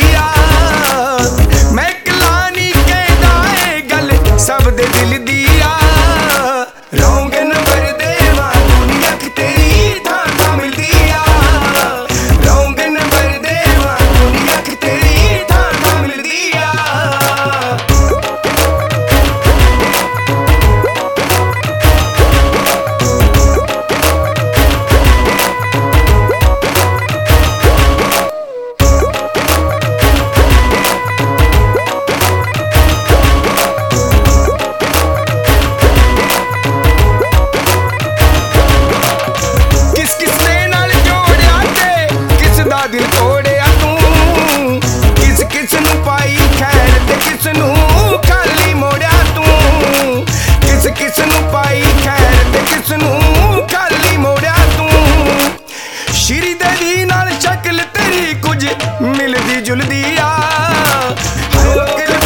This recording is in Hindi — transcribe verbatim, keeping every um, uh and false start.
आ मैं कलानी कहदा ए गल सब दे दिल दी आ रौंगन भर देवा दुनिया कि तेरी थां थां मिलदी आ रौंगन भर देवा दुनिया कि तेरी थां थां मिलदी आ दिल तोड़िया तू किस किस नू पाई खैर ते किस नू खाली मोड़िया तू किस किस नू पाई खैर ते किस नू खाली मोड़िया तू श्री देवी नाल शक्ल तेरी कुछ मिलदी जुलदी आ